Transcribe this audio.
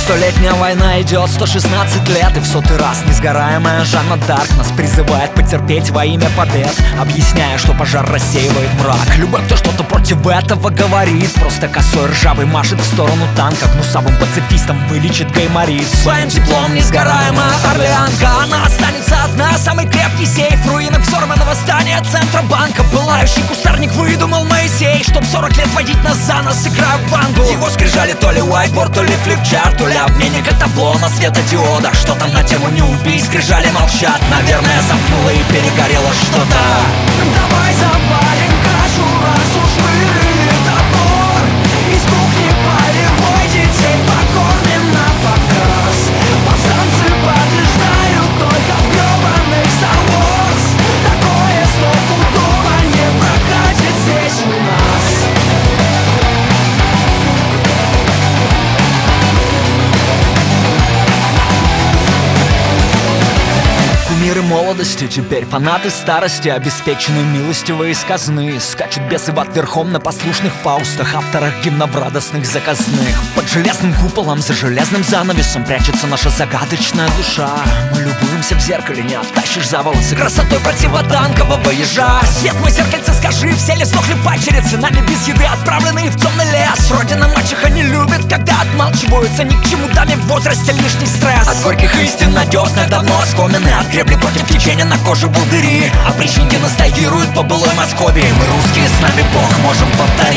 Столетняя война идет 116 лет, и в сотый раз несгораемая Жанна Дарк нас призывает потерпеть во имя побед, объясняя, что пожар рассеивает мрак. Любой, кто что-то против этого говорит, просто косой ржавый машет в сторону танка, гнусавым пацифистам вылечит гайморит. Своим теплом несгораемая Орлеанка, она останется одна, самый крепкий сейф, руины взорванного здания Центробанка. Пылающий кустарник выдумал Моисей, чтоб 40 лет водить нас за нос, играя в вангу. Его скрижали то ли whiteboard, то ли флипчарт, то ли обменник от табло на светодиодах. Что там на тему не убей, скрижали молчат. Наверное, замкнуло и перегорело что-то. Давай запалим кашу, раз уж вырыли топор. Из кухни полевой детей покормим на показ. Повстанцы побеждают только в гребаных Star Wars. Такое стопудово не прокатит здесь у нас. Кумиры молодости, теперь фанаты старости, обеспечены милостиво из казны. Скачут бесы в ад верхом на послушных фаустах, авторах гимнов радостных заказных. Под железным куполом, за железным занавесом прячется наша загадочная душа. Мы любуемся в зеркале, не оттащишь за волосы красотой противотанкового ежа. Свет мой зеркальце, скажи, все ли сдохли падчерицы, нами без еды отправленные в темный лес. Родина мачеха не любит, когда отмалчиваются, ни к чему даме в возрасте лишний стресс. От горьких истин надежных давно оскомены, от гребли против течения на коже волдыри. Опричники ностальгируют по былой Москве. Мы русские, с нами Бог, можем повторить.